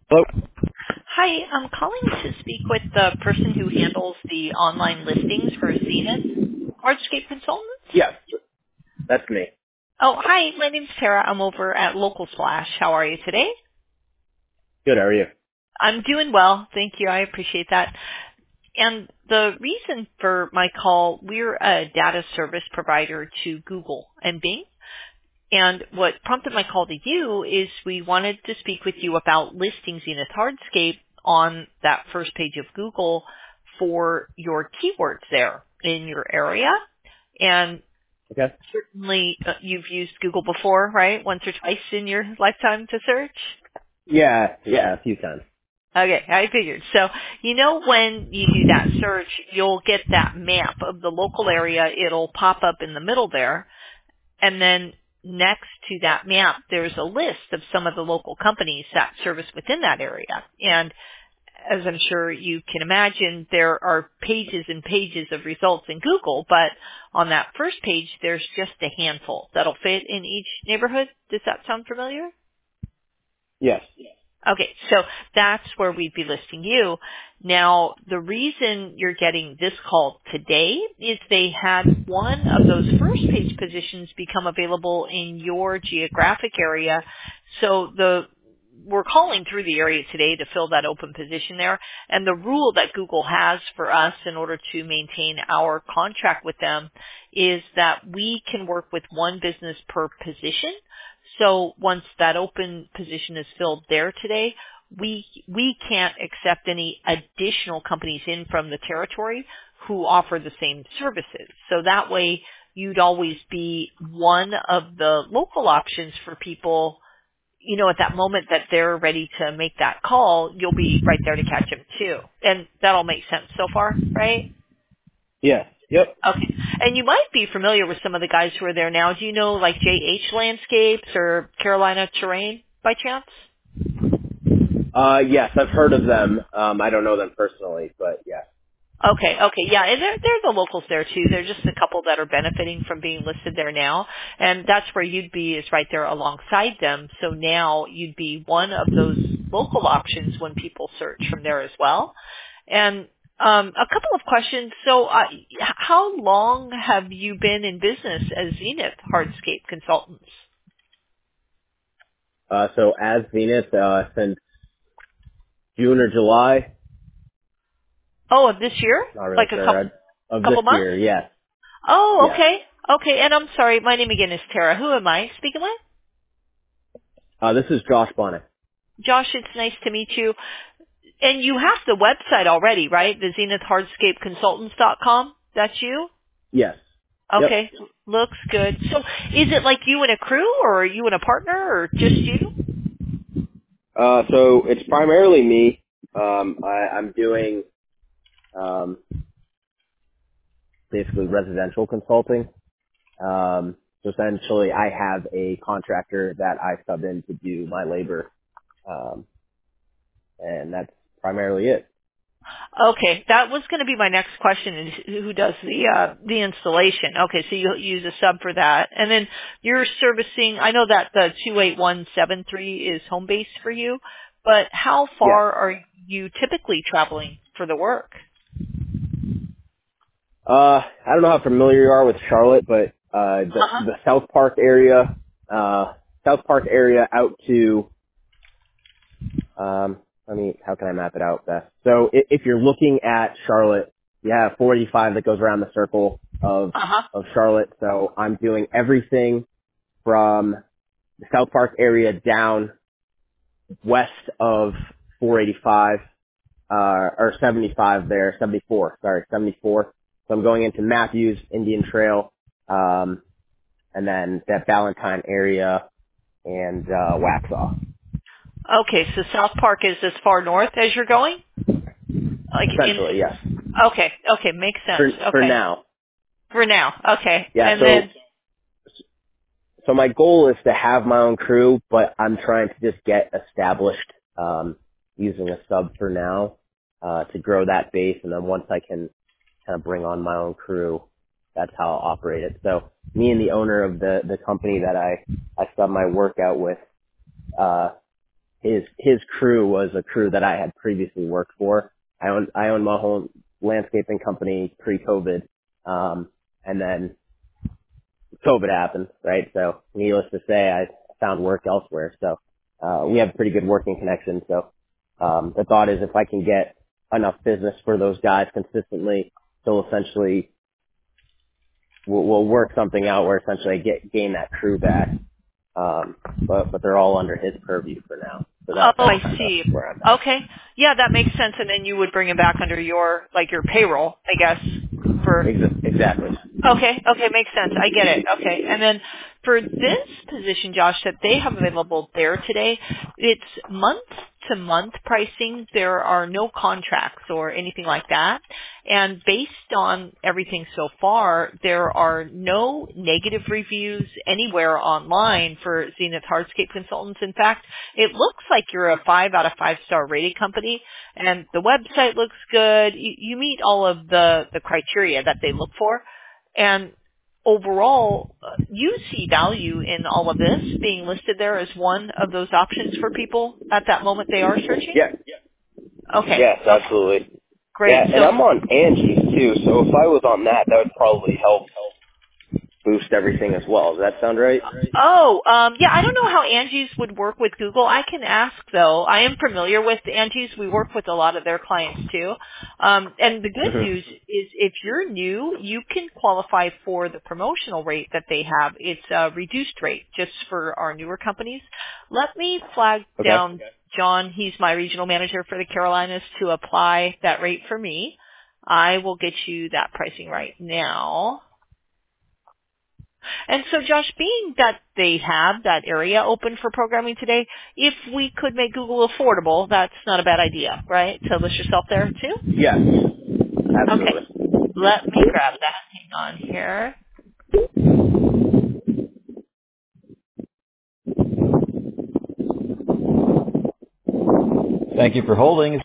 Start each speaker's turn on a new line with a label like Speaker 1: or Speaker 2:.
Speaker 1: Hello?
Speaker 2: Hi, I'm calling to speak with the person who handles the online listings for Zenith Hardscape Consultants.
Speaker 1: Yes, that's me.
Speaker 2: Oh, hi, my name's Tara. I'm over at Local Splash. How are you today?
Speaker 1: Good, how are you?
Speaker 2: I'm doing well. Thank you. I appreciate that. And the reason for my call, we're a data service provider to Google and Bing. And what prompted my call to you is we wanted to speak with you about listing Zenith Hardscape on that first page of Google for your keywords there in your area. And
Speaker 1: Okay.
Speaker 2: certainly you've used Google before, right? Once or twice in your lifetime to search?
Speaker 1: Yeah, a few times.
Speaker 2: Okay, I figured. So, when you do that search, you'll get that map of the local area. It'll pop up in the middle there. And then next to that map, there's a list of some of the local companies that service within that area. And as I'm sure you can imagine, there are pages and pages of results in Google, but on that first page, there's just a handful that'll fit in each neighborhood. Does that sound familiar?
Speaker 1: Yes.
Speaker 2: Okay, so that's where we'd be listing you. Now, the reason you're getting this call today is they had one of those first page positions become available in your geographic area. So we're calling through the area today to fill that open position there. And the rule that Google has for us in order to maintain our contract with them is that we can work with one business per position. So once that open position is filled there today, we can't accept any additional companies in from the territory who offer the same services. So that way you'd always be one of the local options for people, at that moment that they're ready to make that call, you'll be right there to catch them too. And that'll make sense so far, right?
Speaker 1: Yes. Yep.
Speaker 2: Okay. And you might be familiar with some of the guys who are there now. Do you know like JH Landscapes or Carolina Terrain by chance?
Speaker 1: Yes, I've heard of them. I don't know them personally, but yes.
Speaker 2: Okay, yeah, and they're the locals there too. There's just a couple that are benefiting from being listed there now, and that's where you'd be is right there alongside them. So now you'd be one of those local options when people search from there as well. And a couple of questions. So, how long have you been in business as Zenith Hardscape Consultants?
Speaker 1: So as Zenith, since June or July,
Speaker 2: Oh, of this year?
Speaker 1: not really
Speaker 2: Like a
Speaker 1: sure, of this
Speaker 2: couple months?
Speaker 1: year, yes.
Speaker 2: Oh,
Speaker 1: Yes.
Speaker 2: okay. Okay, and I'm sorry, my name again is Tara. Who am I speaking with?
Speaker 1: This is Josh Bonnet.
Speaker 2: Josh, it's nice to meet you. And you have the website already, right? The ZenithHardscapeConsultants.com? That's you?
Speaker 1: Yes. Yep.
Speaker 2: Okay, looks good. So is it like you and a crew, or are you and a partner, or just you?
Speaker 1: So it's primarily me. I'm doing, basically residential consulting. So essentially I have a contractor that I sub in to do my labor. Um, and that's primarily it.
Speaker 2: Okay, that was going to be my next question, is who does the installation. Okay, so you use a sub for that. And then you're servicing, I know that the 28173 is home base for you, but how
Speaker 1: Yes.
Speaker 2: far are you typically traveling for the work?
Speaker 1: I don't know how familiar you are with Charlotte, but
Speaker 2: Uh-huh.
Speaker 1: the uh, South Park area out to how can I map it out best? So if you're looking at Charlotte, you have 45 that goes around the circle
Speaker 2: Uh-huh.
Speaker 1: of Charlotte. So I'm doing everything from the South Park area down west of 485 or 75 there, 74. So I'm going into Matthews, Indian Trail, and then that Valentine area and, Waxhaw.
Speaker 2: Okay, so South Park is as far north as you're going? Like in,
Speaker 1: Essentially, yes.
Speaker 2: okay, makes sense.
Speaker 1: For
Speaker 2: Okay.
Speaker 1: now.
Speaker 2: For now. Okay.
Speaker 1: Yeah,
Speaker 2: And then,
Speaker 1: so my goal is to have my own crew, but I'm trying to just get established, using a sub for now, to grow that base, and then once I can kind of bring on my own crew, that's how I'll operate it. So me and the owner of the company that I sub my work out with, his crew was a crew that I had previously worked for. I owned my whole landscaping company pre-COVID, and then COVID happened, right? So needless to say, I found work elsewhere. So we have a pretty good working connection. So the thought is if I can get enough business for those guys consistently, they'll essentially we'll work something out where essentially I gain that crew back. But they're all under his purview for now. So
Speaker 2: Oh,
Speaker 1: that's
Speaker 2: I
Speaker 1: kind
Speaker 2: see.
Speaker 1: of where I'm at.
Speaker 2: Okay. Yeah, that makes sense. And then you would bring him back under your payroll, I guess, for
Speaker 1: Exactly.
Speaker 2: Okay, makes sense. I get it. Okay. And then for this position, Josh, that they have available there today, it's month to month pricing. There are no contracts or anything like that. And based on everything so far, there are no negative reviews anywhere online for Zenith Hardscape Consultants. In fact, it looks like you're a 5 out of 5 star rated company, and the website looks good. You meet all of the criteria that they look for. And overall, you see value in all of this being listed there as one of those options for people at that moment they are searching?
Speaker 1: Yeah.
Speaker 2: Okay.
Speaker 1: Yes, absolutely.
Speaker 2: Great.
Speaker 1: Yeah, and I'm on Angie's too, so if I was on that, that would probably help boost everything as well. Does that sound right?
Speaker 2: Yeah, I don't know how Angie's would work with Google. I can ask though. I am familiar with Angie's. We work with a lot of their clients too. And the good news is if you're new, you can qualify for the promotional rate that they have. It's a reduced rate just for our newer companies. Let me flag down John. He's my regional manager for the Carolinas to apply that rate for me. I will get you that pricing right now. And so, Josh, being that they have that area open for programming today, if we could make Google affordable, that's not a bad idea, right? To list yourself there, too?
Speaker 1: Yes,
Speaker 2: Okay.
Speaker 1: absolutely.
Speaker 2: Let me grab that. Hang on here.
Speaker 3: Thank you for holding.